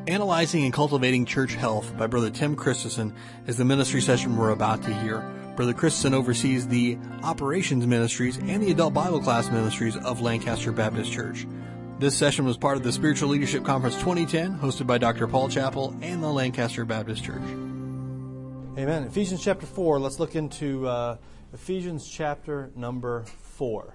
Analyzing and Cultivating Church Health by Brother Tim Christensen is the ministry session we're about to hear. Brother Christensen oversees the operations ministries and the adult Bible class ministries of Lancaster Baptist Church. This session was part of the Spiritual Leadership Conference 2010, hosted by Dr. Paul Chappell and the Lancaster Baptist Church. Amen. Ephesians chapter 4. Let's look into Ephesians chapter number 4.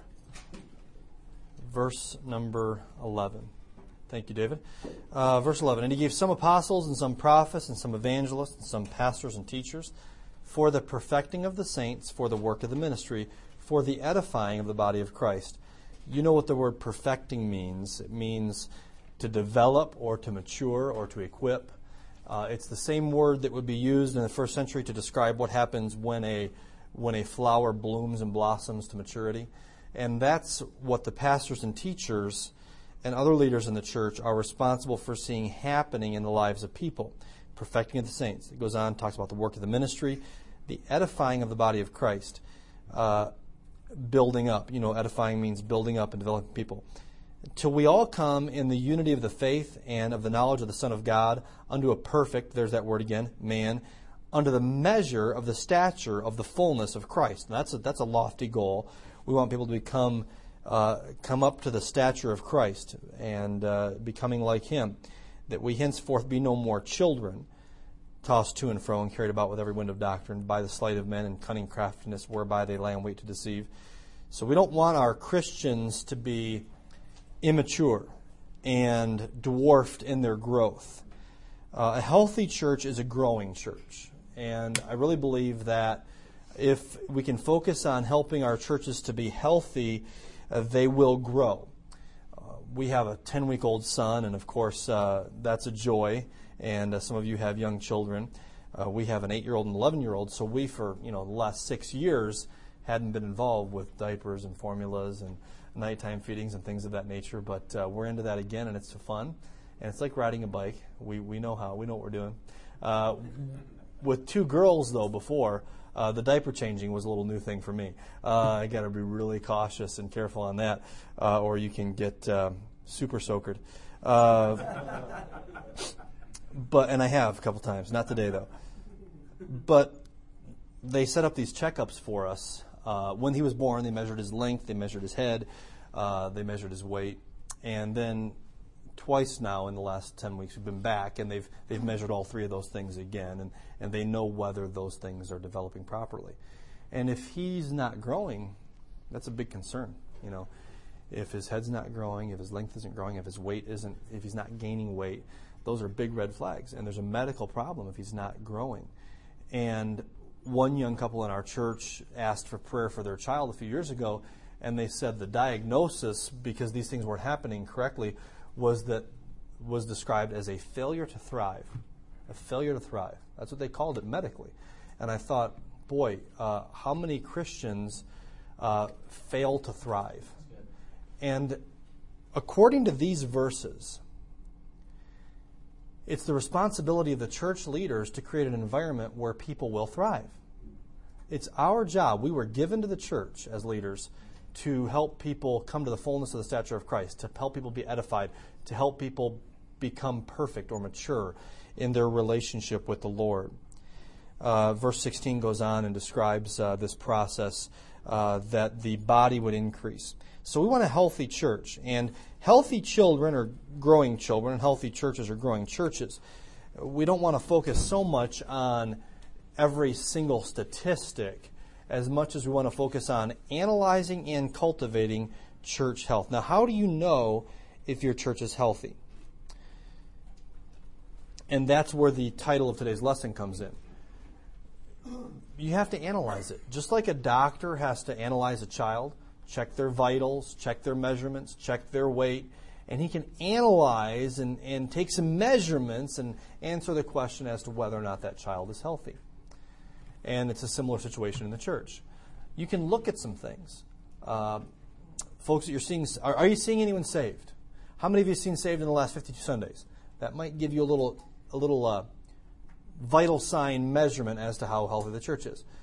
Verse number 11. Thank you, David. Verse 11. And he gave some apostles and some prophets and some evangelists and some pastors and teachers for the perfecting of the saints, for the work of the ministry, for the edifying of the body of Christ. You know what the word perfecting means. It means to develop or to mature or to equip. It's the same word that would be used in the first century to describe what happens when a flower blooms and blossoms to maturity. And that's what the pastors and teachers and other leaders in the church are responsible for seeing happening in the lives of people. Perfecting of the saints. It goes on, talks about the work of the ministry, the edifying of the body of Christ, building up. You know, edifying means building up and developing people. Till we all come in the unity of the faith and of the knowledge of the Son of God, unto a perfect, there's that word again, man, under the measure of the stature of the fullness of Christ. And that's a lofty goal. We want people to come up to the stature of Christ and becoming like Him, that we henceforth be no more children, tossed to and fro and carried about with every wind of doctrine by the sleight of men and cunning craftiness whereby they lie in wait to deceive. So we don't want our Christians to be immature and dwarfed in their growth. A healthy church is a growing church. And I really believe that if we can focus on helping our churches to be healthy, they will grow. We have a 10-week-old son, and of course that's a joy. And some of you have young children. We have an 8-year-old and 11-year-old. So we, for the last 6 years, hadn't been involved with diapers and formulas and nighttime feedings and things of that nature. But we're into that again, and it's fun. And it's like riding a bike. We know how. We know what we're doing. With 2 girls, though, before, the diaper changing was a little new thing for me. I got to be really cautious and careful on that, or you can get super soakered. And I have a couple times, not today though. But they set up these checkups for us. When he was born, they measured his length, they measured his head, they measured his weight, and then twice now in the last 10 weeks we've been back, and they've measured all 3 of those things again, and they know whether those things are developing properly. And if he's not growing, that's a big concern. If his head's not growing, if his length isn't growing, if his weight isn't, if he's not gaining weight, those are big red flags. And there's a medical problem if he's not growing. And one young couple in our church asked for prayer for their child a few years ago, and they said the diagnosis, because these things weren't happening correctly, was described as a failure to thrive. A failure to thrive. That's what they called it medically. And I thought, boy, how many Christians fail to thrive? And according to these verses, it's the responsibility of the church leaders to create an environment where people will thrive. It's our job. We were given to the church as leaders to help people come to the fullness of the stature of Christ, to help people be edified, to help people become perfect or mature in their relationship with the Lord. Verse 16 goes on and describes this process that the body would increase. So we want a healthy church, and healthy children are growing children, and healthy churches are growing churches. We don't want to focus so much on every single statistic as much as we want to focus on analyzing and cultivating church health. Now, how do you know if your church is healthy? And that's where the title of today's lesson comes in. You have to analyze it. Just like a doctor has to analyze a child, check their vitals, check their measurements, check their weight, and he can analyze and take some measurements and answer the question as to whether or not that child is healthy. And it's a similar situation in the church. You can look at some things. Folks that you're seeing, are you seeing anyone saved? How many of you have seen saved in the last 52 Sundays? That might give you a little vital sign measurement as to how healthy the church is.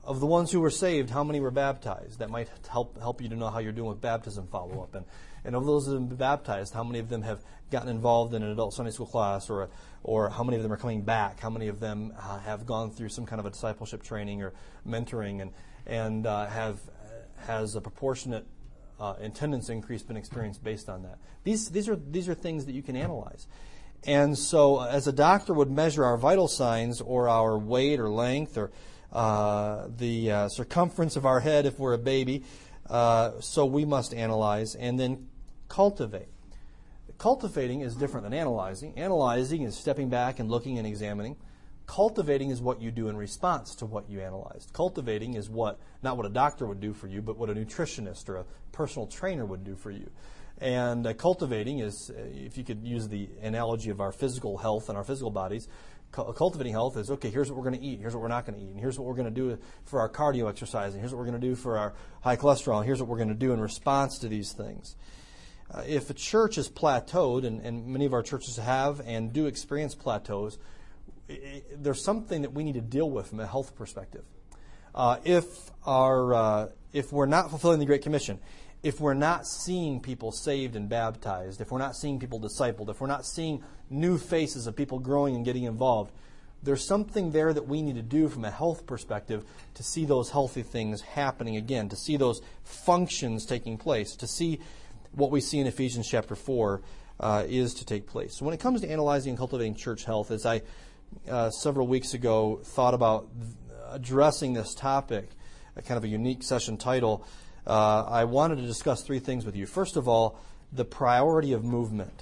of the ones who were saved, how many were baptized? That might help you to know how you're doing with baptism follow-up. And of those that have been baptized, how many of them have gotten involved in an adult Sunday school class, or how many of them are coming back? How many of them have gone through some kind of a discipleship training or mentoring, and has a proportionate attendance increase been experienced based on that? These are things that you can analyze. And so, as a doctor would measure our vital signs, or our weight or length, or the circumference of our head if we're a baby, so we must analyze and then cultivate. Cultivating is different than analyzing. Analyzing is stepping back and looking and examining. Cultivating is what you do in response to what you analyzed. Cultivating is not what a doctor would do for you, but what a nutritionist or a personal trainer would do for you. And cultivating is, if you could use the analogy of our physical health and our physical bodies, cultivating health is, okay, here's what we're going to eat, here's what we're not going to eat, and here's what we're going to do for our cardio exercise, and here's what we're going to do for our high cholesterol, and here's what we're going to do in response to these things. If a church is plateaued, and many of our churches have and do experience plateaus, there's something that we need to deal with from a health perspective. If we're not fulfilling the Great Commission, if we're not seeing people saved and baptized, if we're not seeing people discipled, if we're not seeing new faces of people growing and getting involved, there's something there that we need to do from a health perspective to see those healthy things happening again, to see those functions taking place, to see what we see in Ephesians chapter 4 is to take place. So when it comes to analyzing and cultivating church health, as I several weeks ago thought about addressing this topic, a kind of a unique session title, I wanted to discuss three things with you. First of all, the priority of movement.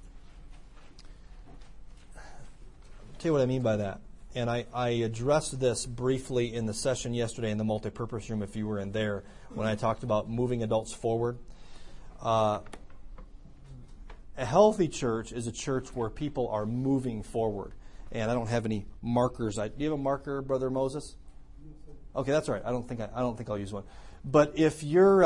I'll tell you what I mean by that. And I addressed this briefly in the session yesterday in the multipurpose room, if you were in there, when I talked about moving adults forward. A healthy church is a church where people are moving forward. And I don't have any markers. Do you have a marker, Brother Moses? Okay, that's all right. I don't think I'll use one. But if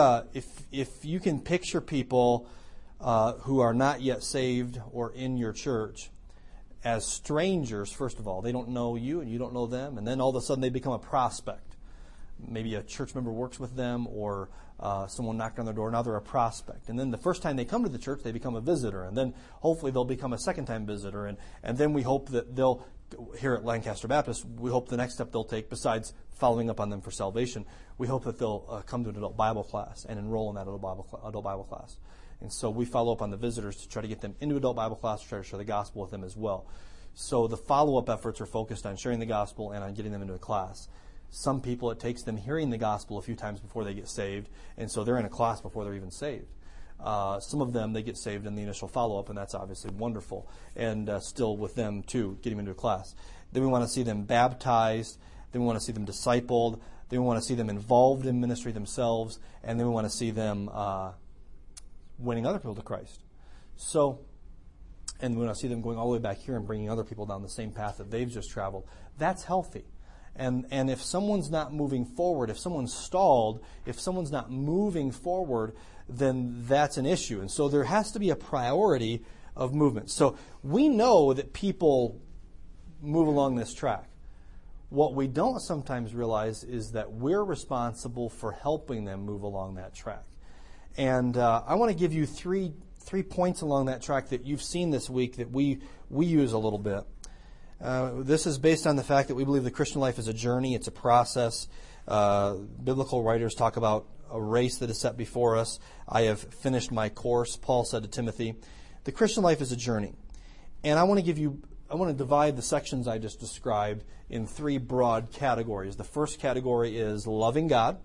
you can picture people who are not yet saved or in your church as strangers, first of all, they don't know you and you don't know them, and then all of a sudden they become a prospect. Maybe a church member works with them, or someone knocked on their door. Now they're a prospect. And then the first time they come to the church, they become a visitor. And then hopefully they'll become a second-time visitor. And then we hope that they'll, here at Lancaster Baptist, we hope the next step they'll take, besides following up on them for salvation, we hope that they'll come to an adult Bible class and enroll in that adult Bible class. And so we follow up on the visitors to try to get them into adult Bible class, to try to share the gospel with them as well. So the follow-up efforts are focused on sharing the gospel and on getting them into a class. Some people, it takes them hearing the gospel a few times before they get saved, and so they're in a class before they're even saved. Some of them, they get saved in the initial follow-up, and that's obviously wonderful, and still with them, too, getting them into a class. Then we want to see them baptized. Then we want to see them discipled. Then we want to see them involved in ministry themselves, and then we want to see them winning other people to Christ. And we want to see them going all the way back here and bringing other people down the same path that they've just traveled. That's healthy. And if someone's not moving forward, if someone's stalled, if someone's not moving forward, then that's an issue. And so there has to be a priority of movement. So we know that people move along this track. What we don't sometimes realize is that we're responsible for helping them move along that track. And I want to give you three points along that track that you've seen this week that we use a little bit. This is based on the fact that we believe the Christian life is a journey, it's a process. Biblical writers talk about a race that is set before us. I have finished my course, Paul said to Timothy. The Christian life is a journey. And I want to divide the sections I just described in three broad categories. The first category is loving God.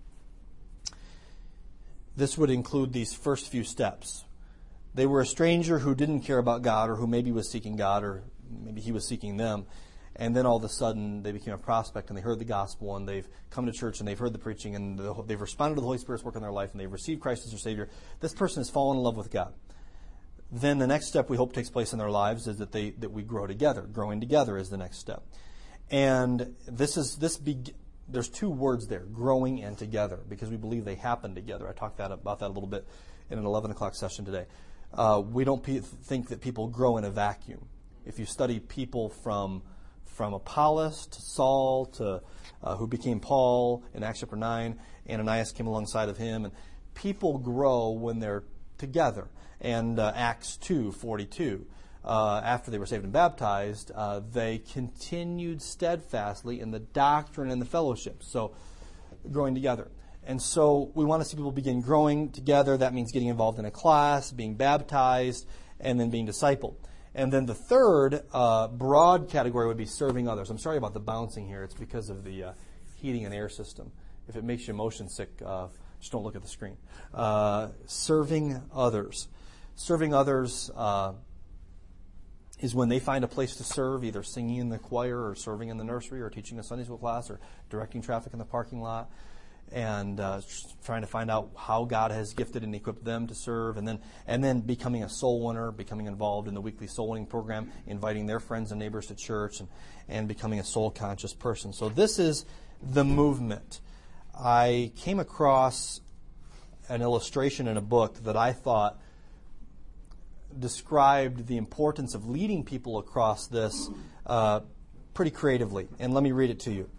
This would include these first few steps. They were a stranger who didn't care about God, or who maybe was seeking God, or maybe he was seeking them. And then all of a sudden they became a prospect, and they heard the gospel, and they've come to church, and they've heard the preaching, and they've responded to the Holy Spirit's work in their life, and they've received Christ as their Savior. This person has fallen in love with God. Then the next step we hope takes place in their lives is that we grow together. Growing together is the next step. And there's two words there, growing and together, because we believe they happen together. I talked about that a little bit in an 11 o'clock session today. We don't think that people grow in a vacuum. If you study people from from Apollos to Saul to who became Paul in Acts chapter 9. Ananias came alongside of him. And people grow when they're together. And Acts 2:42, after they were saved and baptized, they continued steadfastly in the doctrine and the fellowship. So growing together. And so we want to see people begin growing together. That means getting involved in a class, being baptized, and then being discipled. And then the third broad category would be serving others. I'm sorry about the bouncing here. It's because of the heating and air system. If it makes you motion sick, just don't look at the screen. Serving others. Serving others is when they find a place to serve, either singing in the choir or serving in the nursery or teaching a Sunday school class or directing traffic in the parking lot, and trying to find out how God has gifted and equipped them to serve, and then becoming a soul winner, becoming involved in the weekly soul winning program, inviting their friends and neighbors to church, and becoming a soul conscious person. So this is the movement. I came across an illustration in a book that I thought described the importance of leading people across this pretty creatively. And let me read it to you.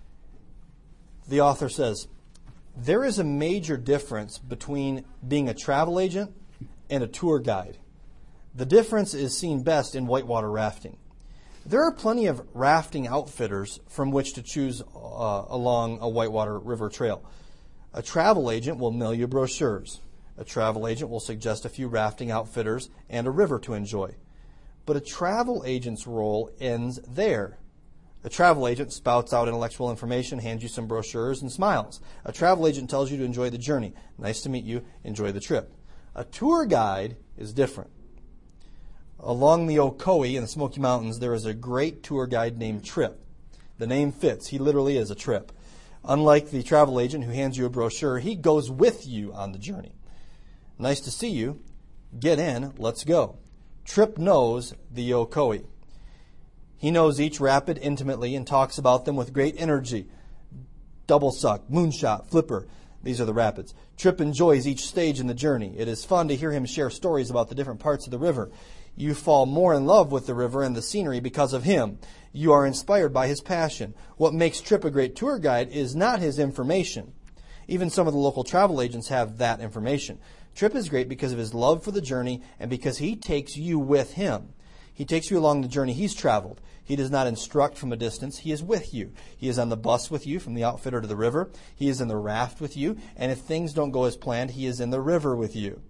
The author says, "There is a major difference between being a travel agent and a tour guide. The difference is seen best in whitewater rafting. There are plenty of rafting outfitters from which to choose along a whitewater river trail. A travel agent will mail you brochures. A travel agent will suggest a few rafting outfitters and a river to enjoy. But a travel agent's role ends there. A travel agent spouts out intellectual information, hands you some brochures, and smiles. A travel agent tells you to enjoy the journey. Nice to meet you. Enjoy the trip. A tour guide is different. Along the Ocoee in the Smoky Mountains, there is a great tour guide named Trip. The name fits. He literally is a trip. Unlike the travel agent who hands you a brochure, he goes with you on the journey. Nice to see you. Get in. Let's go. Trip knows the Ocoee. He knows each rapid intimately and talks about them with great energy. Double suck, moonshot, flipper. These are the rapids. Trip enjoys each stage in the journey. It is fun to hear him share stories about the different parts of the river. You fall more in love with the river and the scenery because of him. You are inspired by his passion. What makes Trip a great tour guide is not his information. Even some of the local travel agents have that information. Trip is great because of his love for the journey and because he takes you with him. He takes you along the journey he's traveled. He does not instruct from a distance. He is with you. He is on the bus with you from the outfitter to the river. He is in the raft with you. And if things don't go as planned, he is in the river with you.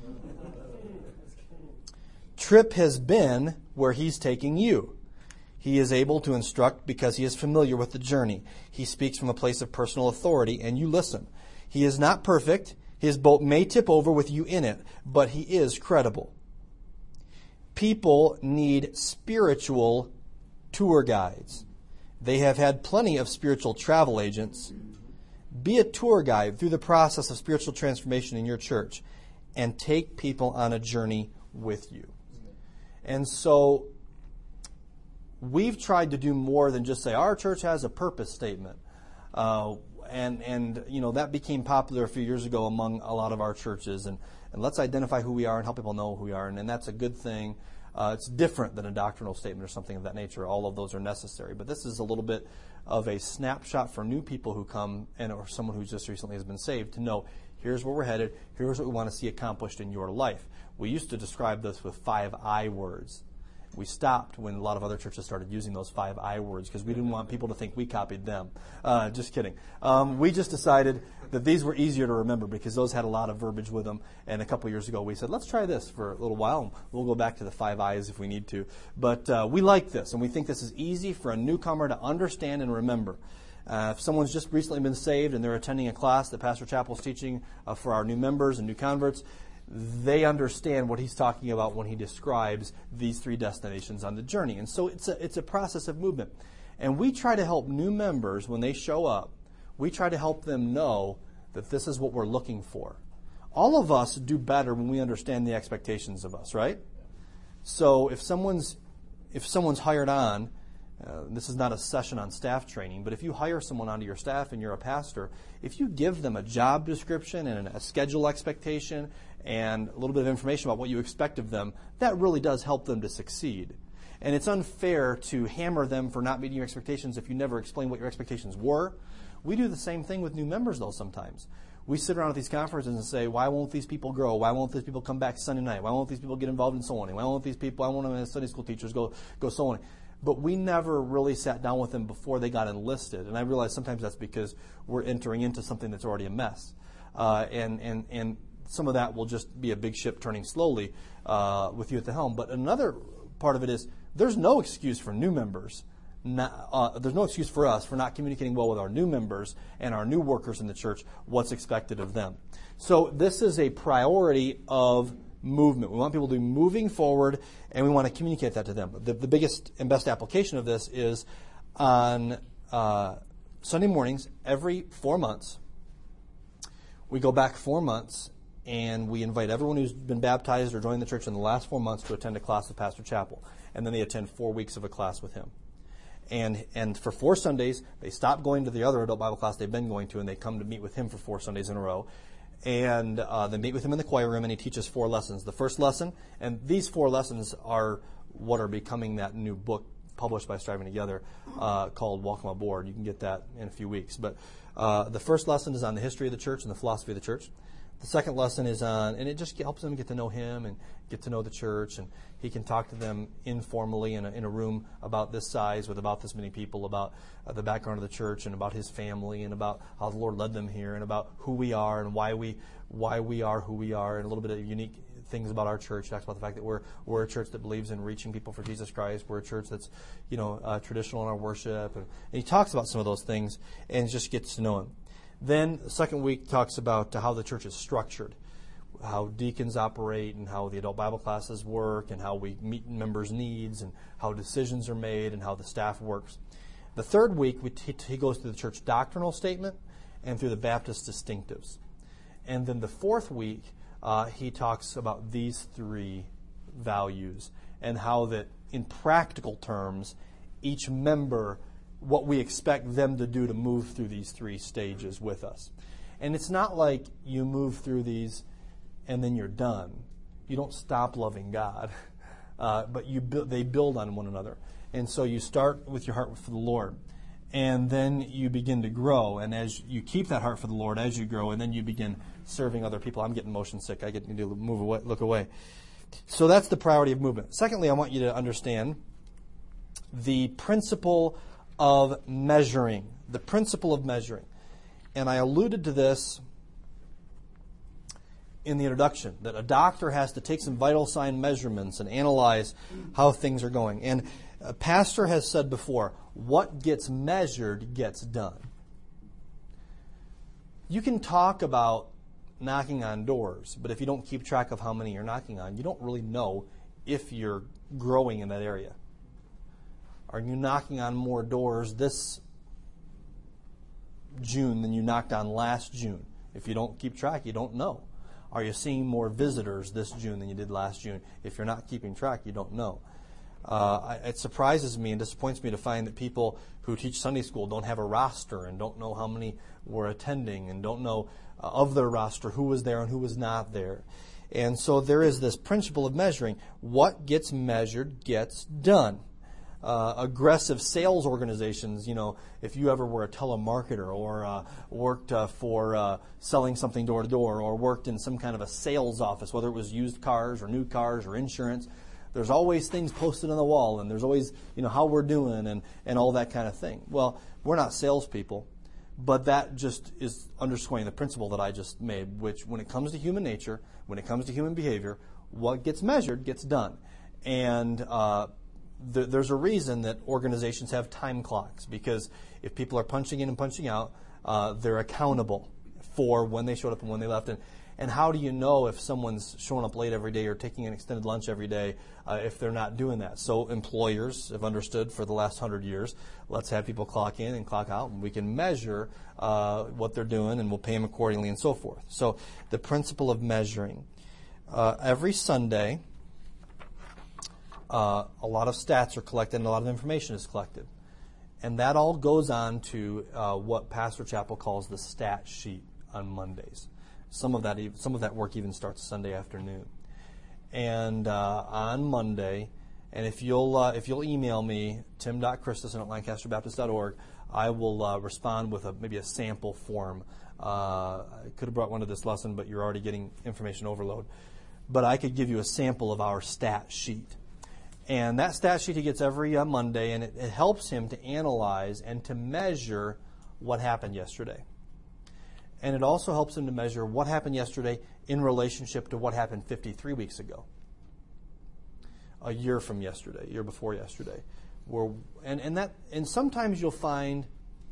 Trip has been where he's taking you. He is able to instruct because he is familiar with the journey. He speaks from a place of personal authority, and you listen. He is not perfect. His boat may tip over with you in it, but he is credible. People need spiritual tour guides. They have had plenty of spiritual travel agents. Be a tour guide through the process of spiritual transformation in your church and take people on a journey with you. And so we've tried to do more than just say our church has a purpose statement. And you know, that became popular a few years ago among a lot of our churches. And let's identify who we are and help people know who we are. And that's a good thing. It's different than a doctrinal statement or something of that nature. All of those are necessary. But this is a little bit of a snapshot for new people who come and or someone who just recently has been saved to know, here's where we're headed. Here's what we want to see accomplished in your life. We used to describe this with 5 I words. We stopped when a lot of other churches started using those 5 I words because we didn't want people to think we copied them. Just kidding. We just decided that these were easier to remember because those had a lot of verbiage with them. And a couple years ago we said, let's try this for a little while. And we'll go back to the 5 I's if we need to. But we like this, and we think this is easy for a newcomer to understand and remember. If someone's just recently been saved and they're attending a class that Pastor Chappell's teaching for our new members and new converts, they understand what he's talking about when he describes these 3 destinations on the journey. And so it's a process of movement. And we try to help new members when they show up. We try to help them know that this is what we're looking for. All of us do better when we understand the expectations of us, right? So if someone's hired on, this is not a session on staff training, but if you hire someone onto your staff and you're a pastor, if you give them a job description and a schedule expectation and a little bit of information about what you expect of them, that really does help them to succeed. And it's unfair to hammer them for not meeting your expectations if you never explain what your expectations were. We do the same thing with new members, though, sometimes. We sit around at these conferences and say, why won't these people grow? Why won't these people come back Sunday night? Why won't these people get involved in soul winning? Why won't these people, I want them as Sunday school teachers, go soul winning? But we never really sat down with them before they got enlisted. And I realize sometimes that's because we're entering into something that's already a mess. And some of that will just be a big ship turning slowly with you at the helm. But another part of it is there's no excuse for new members. There's no excuse for us for not communicating well with our new members and our new workers in the church what's expected of them. So this is a priority of movement. We want people to be moving forward, and we want to communicate that to them. The biggest and best application of this is on Sunday mornings every 4 months. We go back 4 months, and we invite everyone who's been baptized or joined the church in the last 4 months to attend a class with Pastor Chappell. And then they attend 4 weeks of a class with him. And for 4 Sundays, they stop going to the other adult Bible class they've been going to, and they come to meet with him for 4 Sundays in a row. And they meet with him in the choir room, and he teaches 4 lessons. The first lesson, and these 4 lessons are what are becoming that new book published by Striving Together called Welcome Aboard. You can get that in a few weeks. But the first lesson is on the history of the church and the philosophy of the church. The second lesson is on, and it just helps them get to know him and get to know the church, and he can talk to them informally in a room about this size with about this many people about the background of the church and about his family and about how the Lord led them here and about who we are and why we are who we are and a little bit of unique things about our church. He talks about the fact that we're a church that believes in reaching people for Jesus Christ. We're a church that's traditional in our worship, and he talks about some of those things and just gets to know him. Then the second week talks about how the church is structured, how deacons operate and how the adult Bible classes work and how we meet members' needs and how decisions are made and how the staff works. The third week, he goes through the church doctrinal statement and through the Baptist distinctives. And then the fourth week, he talks about these 3 values and how that in practical terms, each member, what we expect them to do to move through these 3 stages with us. And it's not like you move through these and then you're done. You don't stop loving God, but they build on one another. And so you start with your heart for the Lord, and then you begin to grow. And as you keep that heart for the Lord, as you grow, and then you begin serving other people. I'm getting motion sick. I get to move away, look away. So that's the priority of movement. Secondly, I want you to understand the principle of measuring. The principle of measuring. And I alluded to this in the introduction, that a doctor has to take some vital sign measurements and analyze how things are going. And a pastor has said before, what gets measured gets done. You can talk about knocking on doors, but if you don't keep track of how many you're knocking on, you don't really know if you're growing in that area. Are you knocking on more doors this June than you knocked on last June? If you don't keep track, you don't know. Are you seeing more visitors this June than you did last June? If you're not keeping track, you don't know. It surprises me and disappoints me to find that people who teach Sunday school don't have a roster and don't know how many were attending and don't know of their roster who was there and who was not there. And so there is this principle of measuring. What gets measured gets done. Aggressive sales organizations, if you ever were a telemarketer or worked for selling something door to door or worked in some kind of a sales office, whether it was used cars or new cars or insurance, there's always things posted on the wall, and there's always, how we're doing and all that kind of thing. Well, we're not salespeople, but that just is underscoring the principle that I just made, which when it comes to human nature, when it comes to human behavior, what gets measured gets done. And there's a reason that organizations have time clocks, because if people are punching in and punching out, they're accountable for when they showed up and when they left. And how do you know if someone's showing up late every day or taking an extended lunch every day if they're not doing that? So employers have understood for the last 100 years, let's have people clock in and clock out, and we can measure what they're doing, and we'll pay them accordingly and so forth. So the principle of measuring. Every Sunday, a lot of stats are collected and a lot of information is collected. And that all goes on to what Pastor Chappell calls the stat sheet on Mondays. Some of that work even starts Sunday afternoon. And on Monday, And if you'll email me, tim.christensen@lancasterbaptist.org, I will respond with maybe a sample form. I could have brought one to this lesson, but you're already getting information overload. But I could give you a sample of our stat sheet. And that stat sheet he gets every Monday, and it helps him to analyze and to measure what happened yesterday. And it also helps him to measure what happened yesterday in relationship to what happened 53 weeks ago, a year from yesterday, a year before yesterday. And sometimes you'll find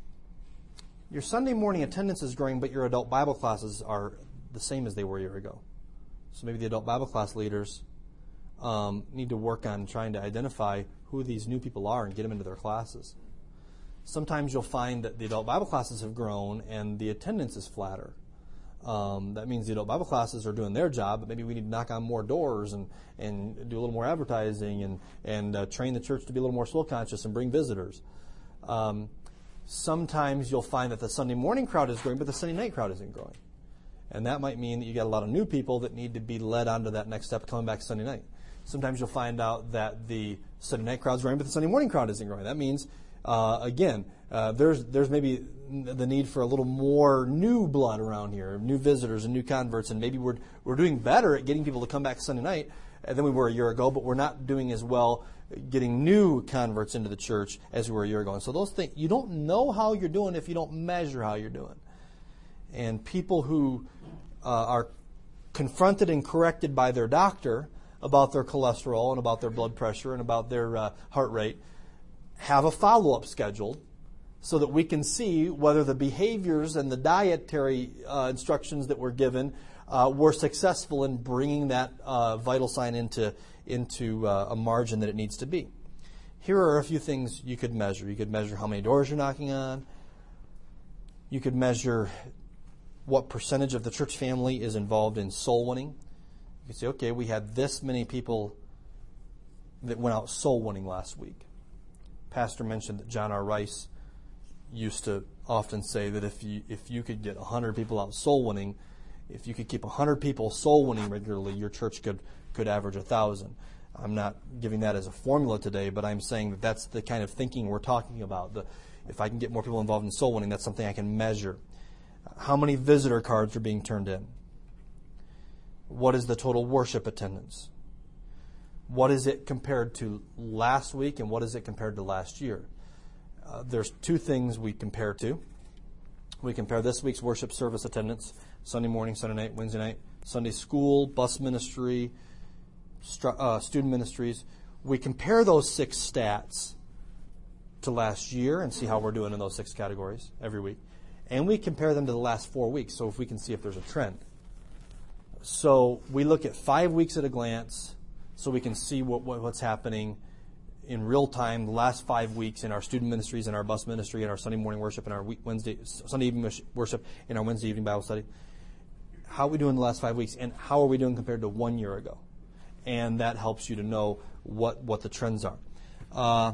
your Sunday morning attendance is growing, but your adult Bible classes are the same as they were a year ago. So maybe the adult Bible class leaders need to work on trying to identify who these new people are and get them into their classes. Sometimes you'll find that the adult Bible classes have grown and the attendance is flatter. That means the adult Bible classes are doing their job, but maybe we need to knock on more doors and do a little more advertising and train the church to be a little more soul conscious and bring visitors. Sometimes you'll find that the Sunday morning crowd is growing, but the Sunday night crowd isn't growing. And that might mean that you got a lot of new people that need to be led onto that next step coming back Sunday night. Sometimes you'll find out that the Sunday night crowd's growing, but the Sunday morning crowd isn't growing. That means, there's maybe the need for a little more new blood around here, new visitors and new converts, and maybe we're doing better at getting people to come back Sunday night than we were a year ago, but we're not doing as well getting new converts into the church as we were a year ago. And so those things, you don't know how you're doing if you don't measure how you're doing. And people who are confronted and corrected by their doctor about their cholesterol and about their blood pressure and about their heart rate have a follow-up scheduled so that we can see whether the behaviors and the dietary instructions that were given were successful in bringing that vital sign into a margin that it needs to be. Here are a few things you could measure. You could measure how many doors you're knocking on. You could measure what percentage of the church family is involved in soul winning. You could say, okay, we had this many people that went out soul winning last week. Pastor mentioned that John R. Rice used to often say that if you could get 100 people out soul winning, if you could keep 100 people soul winning regularly, your church could average 1,000. I'm not giving that as a formula today, but I'm saying that that's the kind of thinking we're talking about. If I can get more people involved in soul winning, that's something I can measure. How many visitor cards are being turned in? What is the total worship attendance? What is it compared to last week, and what is it compared to last year? There's two things we compare to. We compare this week's worship service attendance, Sunday morning, Sunday night, Wednesday night, Sunday school, bus ministry, student ministries. We compare those 6 stats to last year and see how we're doing in those 6 categories every week. And we compare them to the last 4 weeks, so if we can see if there's a trend. So we look at 5 weeks at a glance, so we can see what's happening in real time the last 5 weeks in our student ministries, in our bus ministry, in our Sunday morning worship, in our Sunday evening worship, in our Wednesday evening Bible study. How are we doing the last 5 weeks, and how are we doing compared to 1 year ago? And that helps you to know what the trends are.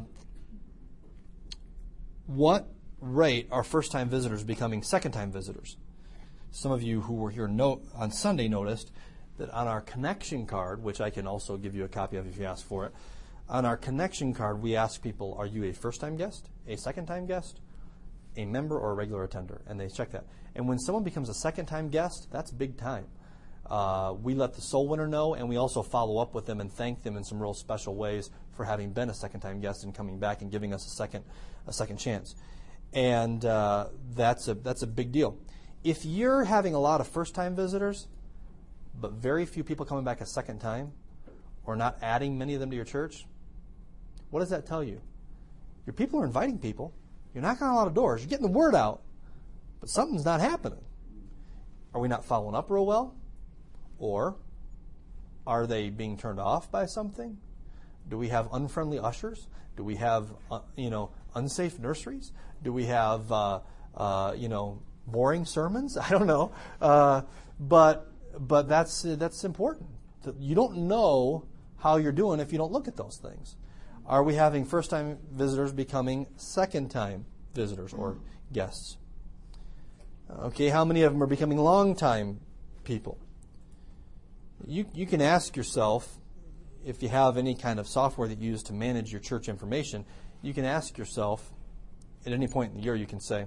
What rate are first-time visitors becoming second-time visitors? Some of you who were here on Sunday noticed that on our connection card, which I can also give you a copy of if you ask for it, on our connection card we ask people, are you a first-time guest, a second-time guest, a member, or a regular attender? And they check that. And when someone becomes a second-time guest, that's big time. We let the soul winner know, and we also follow up with them and thank them in some real special ways for having been a second-time guest and coming back and giving us a second chance. And that's a big deal. If you're having a lot of first-time visitors, but very few people coming back a second time, or not adding many of them to your church, what does that tell you? Your people are inviting people. You're knocking on a lot of doors. You're getting the word out, but something's not happening. Are we not following up real well? Or are they being turned off by something? Do we have unfriendly ushers? Do we have unsafe nurseries? Do we have boring sermons? I don't know, but that's important. You don't know how you're doing if you don't look at those things. Are we having first-time visitors becoming second-time visitors or guests? Okay, how many of them are becoming long-time people? You can ask yourself, if you have any kind of software that you use to manage your church information, you can ask yourself, at any point in the year, you can say,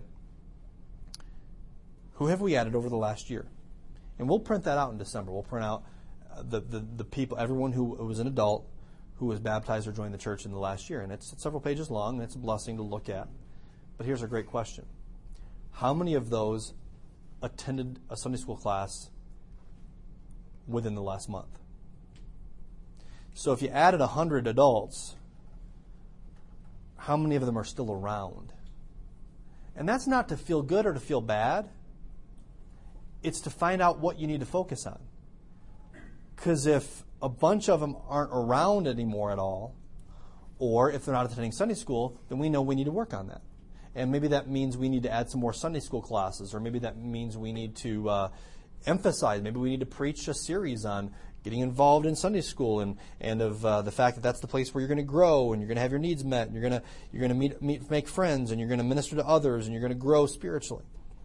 who have we added over the last year? And we'll print that out in December. We'll print out the people, everyone who was an adult who was baptized or joined the church in the last year. And it's several pages long, and it's a blessing to look at. But here's a great question. How many of those attended a Sunday school class within the last month? So if you added 100 adults, how many of them are still around? And that's not to feel good or to feel bad. It's to find out what you need to focus on. Because if a bunch of them aren't around anymore at all, or if they're not attending Sunday school, then we know we need to work on that. And maybe that means we need to add some more Sunday school classes, or maybe that means we need to emphasize, maybe we need to preach a series on getting involved in Sunday school and of the fact that that's the place where you're going to grow and you're going to have your needs met and you're going to make friends and you're going to minister to others and you're going to grow spiritually.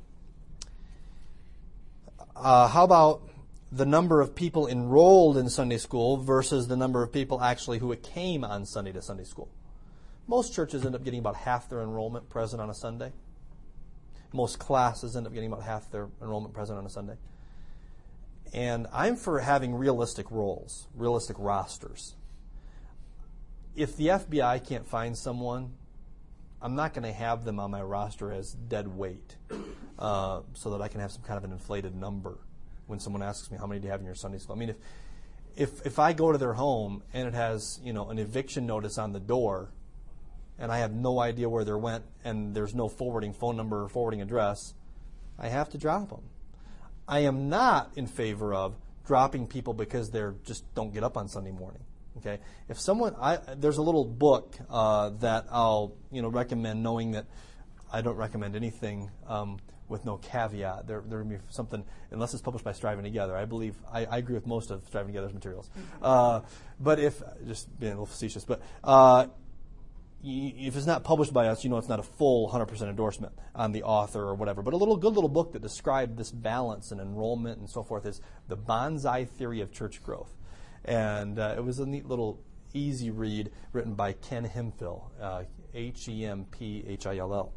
How about the number of people enrolled in Sunday school versus the number of people actually who came on Sunday to Sunday school? Most churches end up getting about half their enrollment present on a Sunday. Most classes end up getting about half their enrollment present on a Sunday. And I'm for having realistic roles, realistic rosters. If the FBI can't find someone, I'm not going to have them on my roster as dead weight so that I can have some kind of an inflated number when someone asks me, how many do you have in your Sunday school? I mean, if I go to their home and it has, an eviction notice on the door and I have no idea where they went and there's no forwarding phone number or forwarding address, I have to drop them. I am not in favor of dropping people because they just don't get up on Sunday morning. Okay, if someone, there's a little book that I'll recommend, knowing that I don't recommend anything with no caveat. There will be something, unless it's published by Striving Together. I believe I agree with most of Striving Together's materials. But if just being a little facetious, but if it's not published by us, it's not a full 100% endorsement on the author or whatever. But a good little book that described this balance and enrollment and so forth is The Bonsai Theory of Church Growth. And it was a neat little easy read written by Ken Hemphill, Hemphill.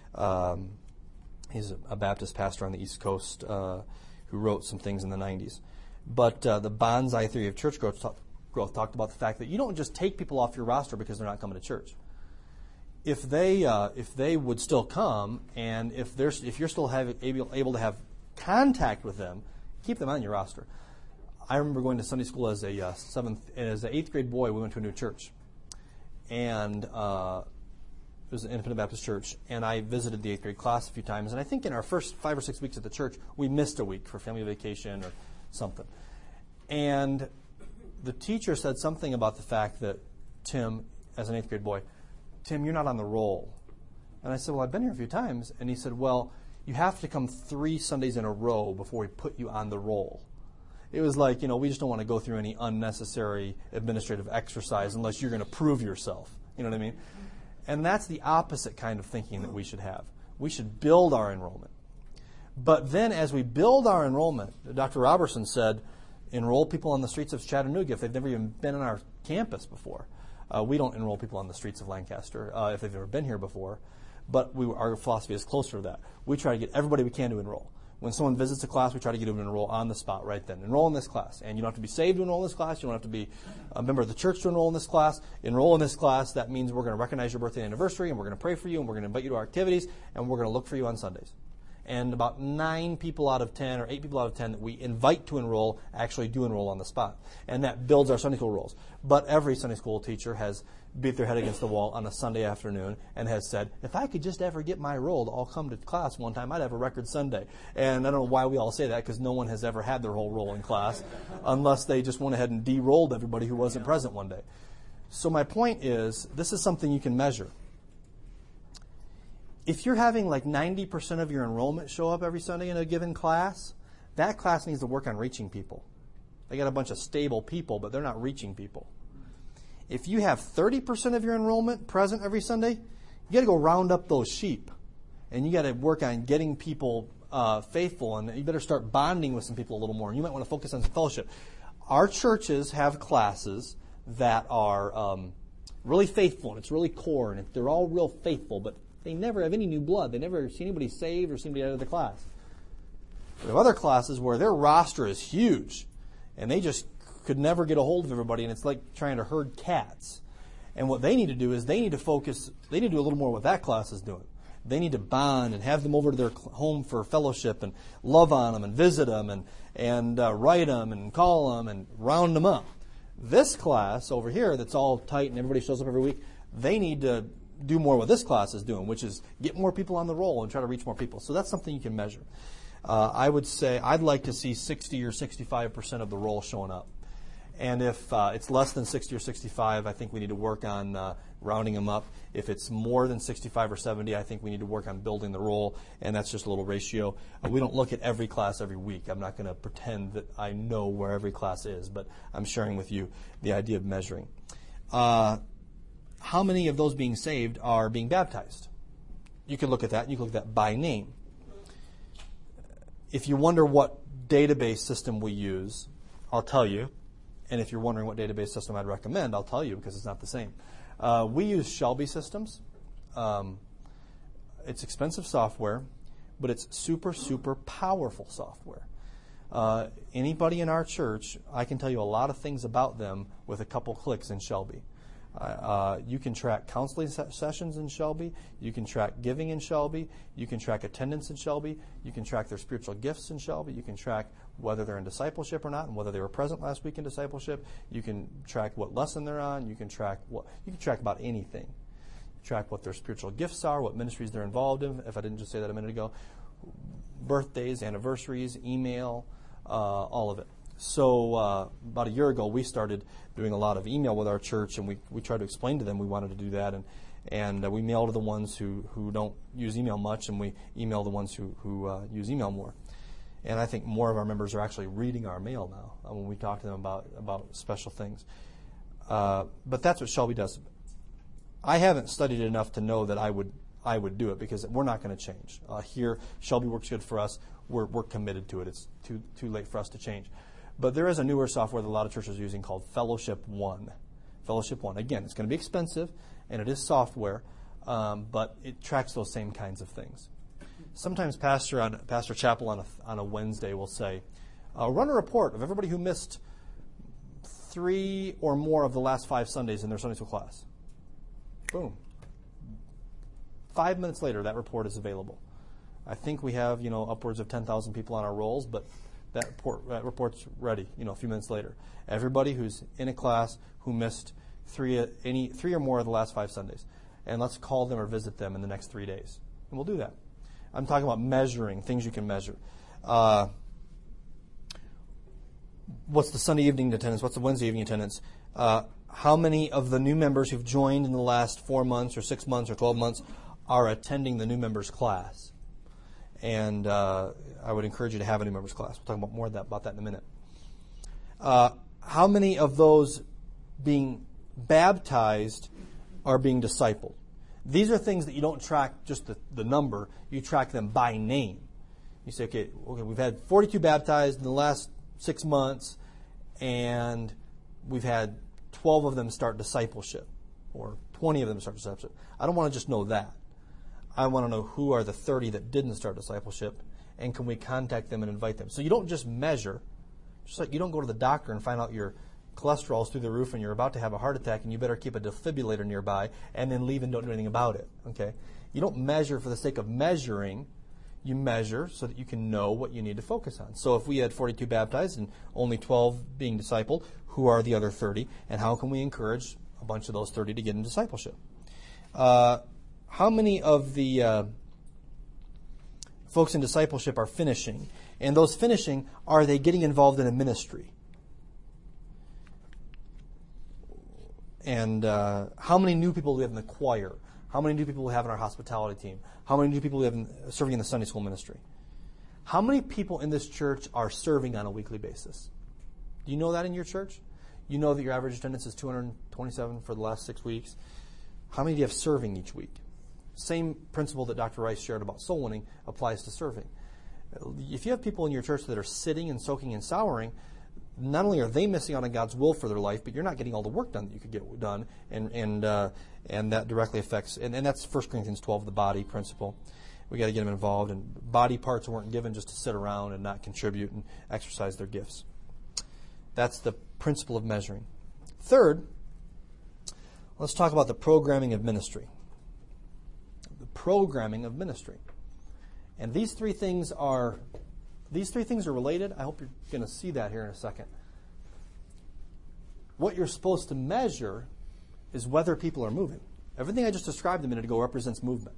He's a Baptist pastor on the East Coast who wrote some things in the 90s. But the Bonsai Theory of Church Growth talked about the fact that you don't just take people off your roster because they're not coming to church. If they would still come, and if you're still able to have contact with them, keep them on your roster. I remember going to Sunday school as an 8th grade boy. We went to a new church, and it was an independent Baptist church. And I visited the 8th grade class a few times. And I think in our first 5 or 6 weeks at the church, we missed a week for family vacation or something. And the teacher said something about the fact that Tim, as an 8th grade boy, Tim, you're not on the roll. And I said, well, I've been here a few times. And he said, well, you have to come 3 Sundays in a row before we put you on the roll. It was like, we just don't want to go through any unnecessary administrative exercise unless you're going to prove yourself. You know what I mean? And that's the opposite kind of thinking that we should have. We should build our enrollment. But then as we build our enrollment, Dr. Robertson said, enroll people on the streets of Chattanooga if they've never even been on our campus before. We don't enroll people on the streets of Lancaster if they've never been here before, but our philosophy is closer to that. We try to get everybody we can to enroll. When someone visits a class, we try to get them to enroll on the spot right then. Enroll in this class. And you don't have to be saved to enroll in this class. You don't have to be a member of the church to enroll in this class. Enroll in this class. That means we're going to recognize your birthday and anniversary, and we're going to pray for you, and we're going to invite you to our activities, and we're going to look for you on Sundays. And about 9 people out of 10 or 8 people out of 10 that we invite to enroll actually do enroll on the spot. And that builds our Sunday school roles. But every Sunday school teacher has beat their head against the wall on a Sunday afternoon and has said, if I could just ever get my roll to all come to class one time, I'd have a record Sunday. And I don't know why we all say that, because no one has ever had their whole roll in class unless they just went ahead and de-rolled everybody who wasn't present one day. So my point is, this is something you can measure. If you're having like 90% of your enrollment show up every Sunday in a given class, that class needs to work on reaching people. They got a bunch of stable people, but they're not reaching people. If you have 30% of your enrollment present every Sunday, you got to go round up those sheep. And you got to work on getting people faithful, and you better start bonding with some people a little more. And you might want to focus on some fellowship. Our churches have classes that are really faithful, and it's really core, and they're all real faithful, but they never have any new blood. They never see anybody saved or see anybody out of the class. We have other classes where their roster is huge, and they just could never get a hold of everybody, and it's like trying to herd cats. And what they need to do is they need to focus, they need to do a little more what that class is doing. They need to bond and have them over to their home for fellowship and love on them and visit them and write them and call them and round them up. This class over here that's all tight and everybody shows up every week, they need to do more what this class is doing, which is get more people on the roll and try to reach more people. So that's something you can measure. I would say I'd like to see 60 or 65% of the roll showing up. And if it's less than 60 or 65, I think we need to work on rounding them up. If it's more than 65 or 70, I think we need to work on building the roll, and that's just a little ratio. We don't look at every class every week. I'm not going to pretend that I know where every class is, but I'm sharing with you the idea of measuring. How many of those being saved are being baptized? You can look at that, and you can look at that by name. If you wonder what database system we use, I'll tell you. And if you're wondering what database system I'd recommend, I'll tell you because it's not the same. We use Shelby Systems. It's expensive software, but it's super, super powerful software. Anybody in our church, I can tell you a lot of things about them with a couple clicks in Shelby. You can track counseling sessions in Shelby. You can track giving in Shelby. You can track attendance in Shelby. You can track their spiritual gifts in Shelby. You can track whether they're in discipleship or not and whether they were present last week in discipleship. You can track what lesson they're on. You can track about anything. Track what their spiritual gifts are, what ministries they're involved in, if I didn't just say that a minute ago. Birthdays, anniversaries, email, all of it. So about a year ago, we started doing a lot of email with our church, and we tried to explain to them we wanted to do that, and we mail to the ones who don't use email much, and we email the ones who use email more. And I think more of our members are actually reading our mail now when we talk to them about special things. But that's what Shelby does. I haven't studied it enough to know that I would do it because we're not going to change. Here, Shelby works good for us. We're committed to it. It's too late for us to change. But there is a newer software that a lot of churches are using called Fellowship One. Fellowship One. Again, it's going to be expensive, and it is software, but it tracks those same kinds of things. Sometimes Pastor Chappell on a Wednesday will say, run a report of everybody who missed 3 or more of the last 5 Sundays in their Sunday school class. Boom. 5 minutes later, that report is available. I think we have, upwards of 10,000 people on our rolls, but that report's ready, a few minutes later. Everybody who's in a class who missed 3 or more of the last 5 Sundays. And let's call them or visit them in the next 3 days. And we'll do that. I'm talking about measuring, things you can measure. What's the Sunday evening attendance? What's the Wednesday evening attendance? How many of the new members who've joined in the last 4 months or 6 months or 12 months are attending the new members class? And I would encourage you to have a new members class. We'll talk about more about that in a minute. How many of those being baptized are being discipled? These are things that you don't track just the number. You track them by name. You say, okay, we've had 42 baptized in the last 6 months, and we've had 12 of them start discipleship, or 20 of them start discipleship. I don't want to just know that. I want to know who are the 30 that didn't start discipleship, and can we contact them and invite them? So you don't just measure. Just like you don't go to the doctor and find out your cholesterol's through the roof and you're about to have a heart attack and you better keep a defibrillator nearby and then leave and don't do anything about it. Okay? You don't measure for the sake of measuring. You measure so that you can know what you need to focus on. So if we had 42 baptized and only 12 being discipled, who are the other 30? And how can we encourage a bunch of those 30 to get in discipleship? How many of the folks in discipleship are finishing? And those finishing, are they getting involved in a ministry? And how many new people do we have in the choir? How many new people do we have in our hospitality team? How many new people do we have serving in the Sunday school ministry? How many people in this church are serving on a weekly basis? Do you know that in your church? You know that your average attendance is 227 for the last 6 weeks. How many do you have serving each week? Same principle that Dr. Rice shared about soul winning applies to serving. If you have people in your church that are sitting and soaking and souring, not only are they missing out on God's will for their life, but you're not getting all the work done that you could get done, and that directly affects, and that's 1 Corinthians 12, the body principle. We got to get them involved, and body parts weren't given just to sit around and not contribute and exercise their gifts. That's the principle of measuring. Third, let's talk about the programming of ministry. The programming of ministry. And these three things are related. I hope you're going to see that here in a second. What you're supposed to measure is whether people are moving. Everything I just described a minute ago represents movement.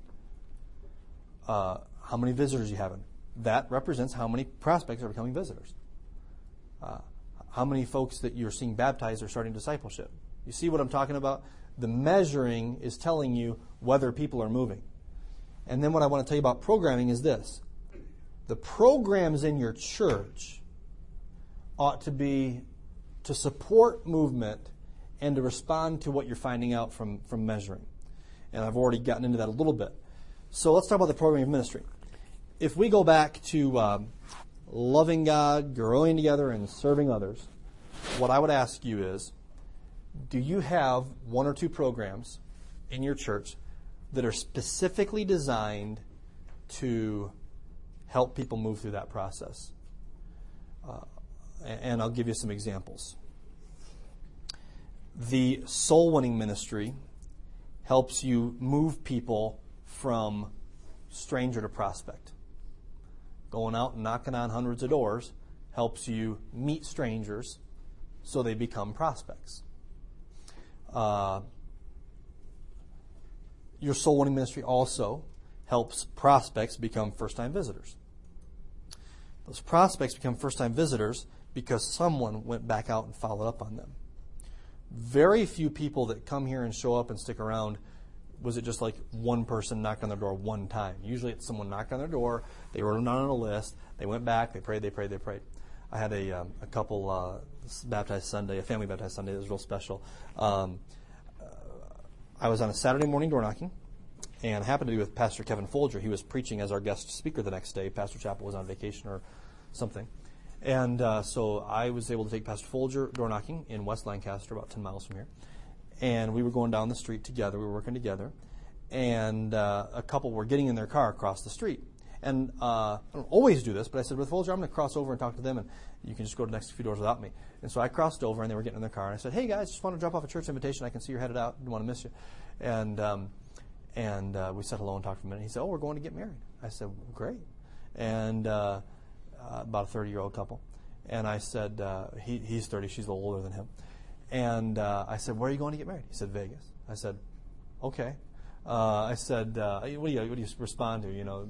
How many visitors you having? That represents how many prospects are becoming visitors. How many folks that you're seeing baptized are starting discipleship. You see what I'm talking about? The measuring is telling you whether people are moving. And then what I want to tell you about programming is this. The programs in your church ought to be to support movement and to respond to what you're finding out from measuring. And I've already gotten into that a little bit. So let's talk about the programming of ministry. If we go back to loving God, growing together, and serving others, what I would ask you is, do you have one or two programs in your church that are specifically designed to help people move through that process? And I'll give you some examples. The soul winning ministry helps you move people from stranger to prospect. Going out and knocking on hundreds of doors helps you meet strangers so they become prospects. Your soul winning ministry also helps prospects become first-time visitors. Those prospects become first-time visitors because someone went back out and followed up on them. Very few people that come here and show up and stick around, was it just like one person knocked on their door one time? Usually it's someone knocked on their door, they wrote them down on a list, they went back, they prayed. I had a couple baptized Sunday, a family baptized Sunday that was real special. I was on a Saturday morning door knocking, and happened to be with Pastor Kevin Folger. He was preaching as our guest speaker the next day. Pastor Chappell was on vacation or something. And so I was able to take Pastor Folger door knocking in West Lancaster, about 10 miles from here. And we were going down the street together. We were working together. And a couple were getting in their car across the street. And I don't always do this, but I said, with Folger, I'm going to cross over and talk to them, and you can just go to the next few doors without me. And so I crossed over, and they were getting in their car. And I said, hey, guys, just want to drop off a church invitation. I can see you're headed out. Don't want to miss you. And we said hello and talked for a minute. He said, oh, we're going to get married. I said, well, great. And about a 30-year-old couple. And I said, he's 30. She's a little older than him. And I said, where are you going to get married? He said, Vegas. I said, okay. I said, what do you respond to? You know,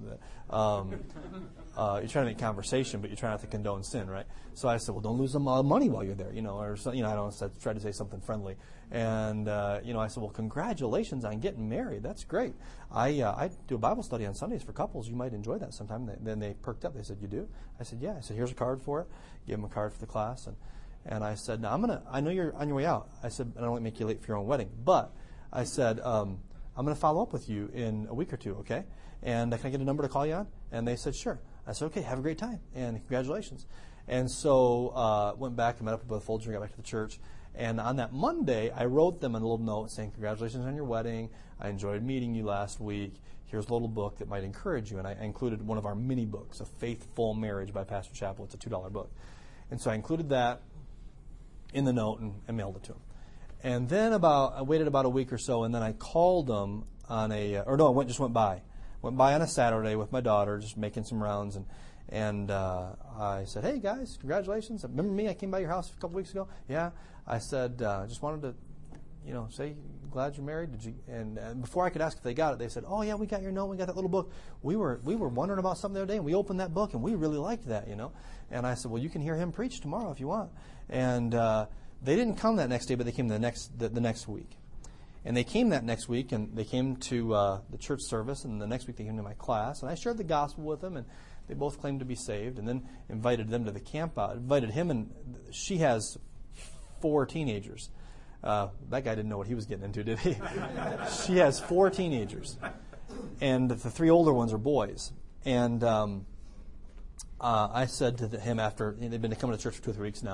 you're trying to make conversation, but you're trying not to condone sin, right? So I said, well, don't lose money while you're there, or I don't know, try to say something friendly. And I said, well, congratulations on getting married. That's great. I do a Bible study on Sundays for couples. You might enjoy that sometime. Then they perked up. They said, you do? I said, yeah. I said, here's a card for it. Gave them a card for the class, and I said, now I know you're on your way out. I said, I don't want to make you late for your own wedding, but I said, I'm going to follow up with you in a week or two, okay? And can I get a number to call you on? And they said, sure. I said, okay, have a great time, and congratulations. And so went back and met up with Brother Folger and got back to the church. And on that Monday, I wrote them a little note saying, congratulations on your wedding. I enjoyed meeting you last week. Here's a little book that might encourage you. And I included one of our mini books, A Faithful Marriage by Pastor Chappell. It's a $2 book. And so I included that in the note and mailed it to him. And then I waited about a week or so, and then I called them on I went by. Went by on a Saturday with my daughter, just making some rounds, and I said, hey guys, congratulations. Remember me? I came by your house a couple weeks ago. Yeah. I said, just wanted to, say glad you're married. Did you? And before I could ask if they got it, they said, oh yeah, we got your note. We got that little book. We were wondering about something the other day, and we opened that book, and we really liked that, And I said, well, you can hear him preach tomorrow if you want. And they didn't come that next day, but they came the next week. And they came that next week, and they came to the church service, and the next week they came to my class, and I shared the gospel with them, and they both claimed to be saved, and then invited them to the camp out. Invited him, and she has 4 teenagers. That guy didn't know what he was getting into, did he? She has 4 teenagers, and the 3 older ones are boys. And I said to him after, they've been coming to church for 2 or 3 weeks now,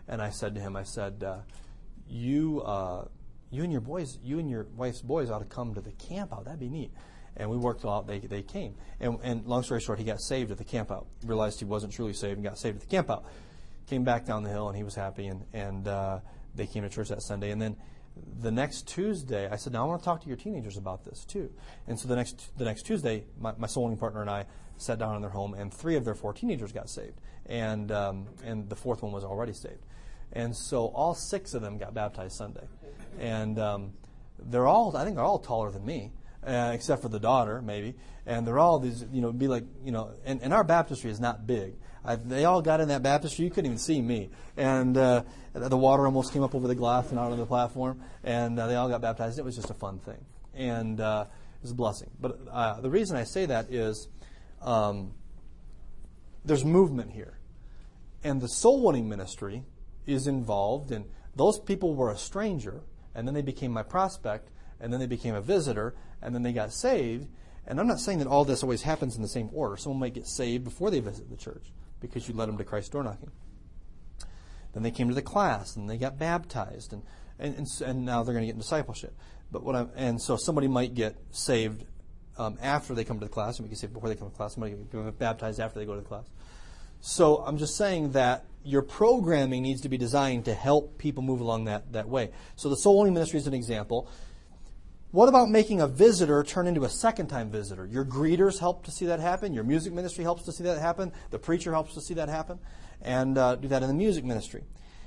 And I said to him, you and your wife's boys ought to come to the camp out. That'd be neat. And we worked out. They came. And long story short, he got saved at the camp out. Realized he wasn't truly saved and got saved at the camp out. Came back down the hill, and he was happy. And they came to church that Sunday. And then the next Tuesday, I said, now I want to talk to your teenagers about this too. And so the next Tuesday, my soul winning partner and I sat down in their home, and 3 of their 4 teenagers got saved. And the 4th one was already saved. And so all 6 of them got baptized Sunday. And I think they're all taller than me, except for the daughter, maybe. And they're all these, be like, and our baptistry is not big. They all got in that baptistry. You couldn't even see me. And the water almost came up over the glass and out on the platform. And they all got baptized. It was just a fun thing. And it was a blessing. But the reason I say that is there's movement here. And the soul winning ministry is involved. And those people were a stranger. And then they became my prospect. And then they became a visitor. And then they got saved. And I'm not saying that all this always happens in the same order. Someone might get saved before they visit the church because you led them to Christ door knocking. Then they came to the class and they got baptized, and now they're going to get in discipleship. And so somebody might get saved after they come to the class. Somebody get saved before they come to the class. Somebody get baptized after they go to the class. So I'm just saying that your programming needs to be designed to help people move along that way. So the soul winning ministry is an example. What about making a visitor turn into a second-time visitor? Your greeters help to see that happen. Your music ministry helps to see that happen. The preacher helps to see that happen. And do that in the music ministry.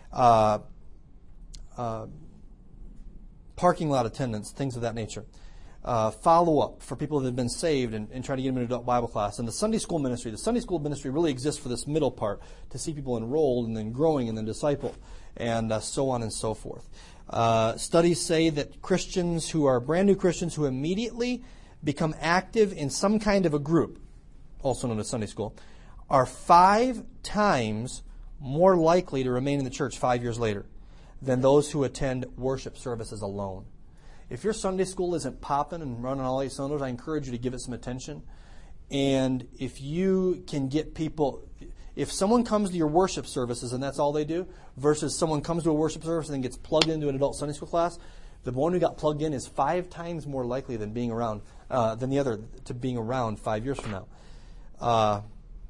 Parking lot attendance, things of that nature. Follow-up for people that have been saved and try to get them into adult Bible class. And the Sunday school ministry really exists for this middle part, to see people enrolled and then growing and then discipled, and so on and so forth. Studies say that Christians who are brand new Christians who immediately become active in some kind of a group, also known as Sunday school, are 5 times more likely to remain in the church 5 years later than those who attend worship services alone. If your Sunday school isn't popping and running all 8 cylinders, I encourage you to give it some attention. And if you can get people, if someone comes to your worship services and that's all they do, versus someone comes to a worship service and then gets plugged into an adult Sunday school class, the one who got plugged in is 5 times more likely than being around than the other to being around 5 years from now.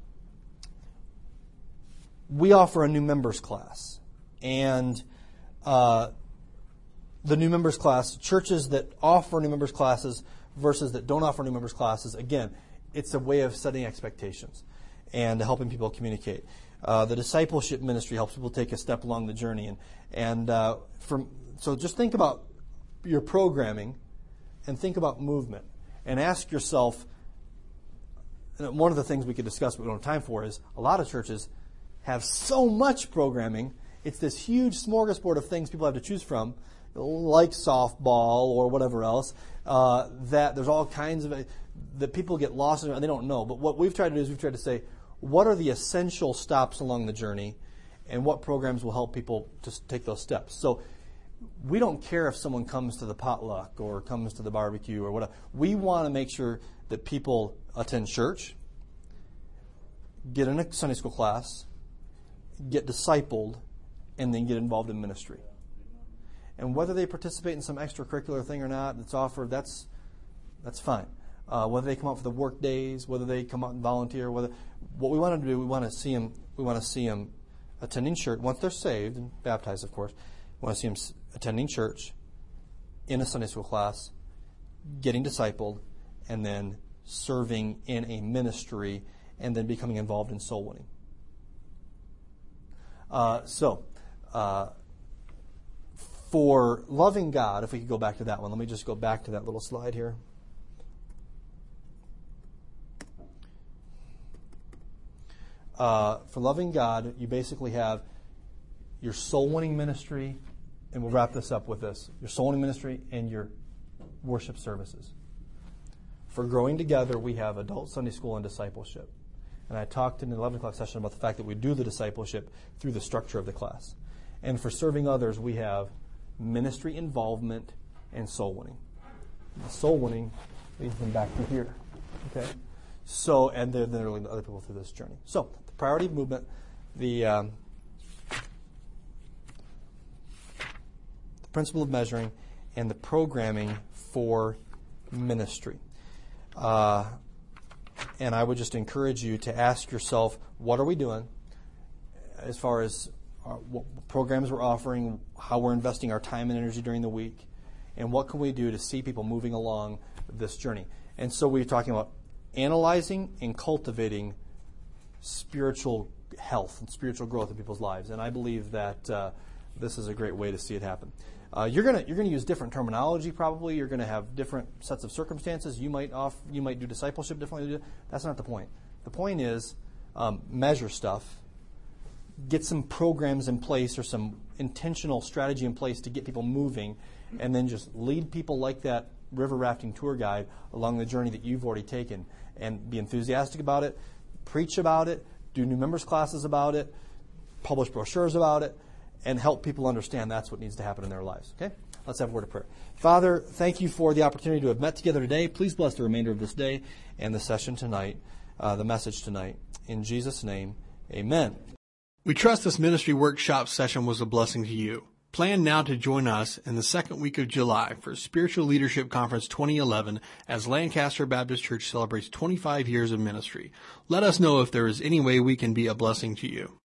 We offer a new members class, and the new members class, churches that offer new members classes versus that don't offer new members classes, again, it's a way of setting expectations and helping people communicate. The discipleship ministry helps people take a step along the journey. So just think about your programming and think about movement and ask yourself, and one of the things we could discuss but we don't have time for is a lot of churches have so much programming. It's this huge smorgasbord of things people have to choose from, like softball or whatever else, that there's all kinds of that people get lost in and they don't know. But what we've tried to do is we've tried to say, what are the essential stops along the journey, and what programs will help people just take those steps? So we don't care if someone comes to the potluck or comes to the barbecue or whatever. We want to make sure that people attend church, get in a Sunday school class, get discipled, and then get involved in ministry. And whether they participate in some extracurricular thing or not that's offered, that's fine. Whether they come out for the work days, whether they come out and volunteer, what we want to do, we want to see them attending church once they're saved and baptized, of course. We want to see them attending church, in a Sunday school class, getting discipled, and then serving in a ministry, and then becoming involved in soul winning. For loving God, if we could go back to that one, let me just go back to that little slide here. For loving God, you basically have your soul winning ministry, and we'll wrap this up with this: your soul winning ministry and your worship services. For growing together, we have adult Sunday school and discipleship. And I talked in the 11 o'clock session about the fact that we do the discipleship through the structure of the class. And for serving others, we have ministry involvement and soul winning. The soul winning leads them back to here. Okay? So, and then leading other people through this journey. So, the priority of movement, the principle of measuring, and the programming for ministry. And I would just encourage you to ask yourself, what are we doing as far as what programs we're offering, how we're investing our time and energy during the week, and what can we do to see people moving along this journey. And so we're talking about analyzing and cultivating spiritual health and spiritual growth in people's lives. And I believe that this is a great way to see it happen. You're gonna use different terminology probably. You're gonna have different sets of circumstances. You might do discipleship differently. That's not the point. The point is measure stuff, get some programs in place or some intentional strategy in place to get people moving, and then just lead people like that river rafting tour guide along the journey that you've already taken, and be enthusiastic about it, preach about it, do new members classes about it, publish brochures about it, and help people understand that's what needs to happen in their lives. Okay? Let's have a word of prayer. Father, thank you for the opportunity to have met together today. Please bless the remainder of this day and the session tonight, the message tonight. In Jesus' name, amen. We trust this ministry workshop session was a blessing to you. Plan now to join us in the second week of July for Spiritual Leadership Conference 2011 as Lancaster Baptist Church celebrates 25 years of ministry. Let us know if there is any way we can be a blessing to you.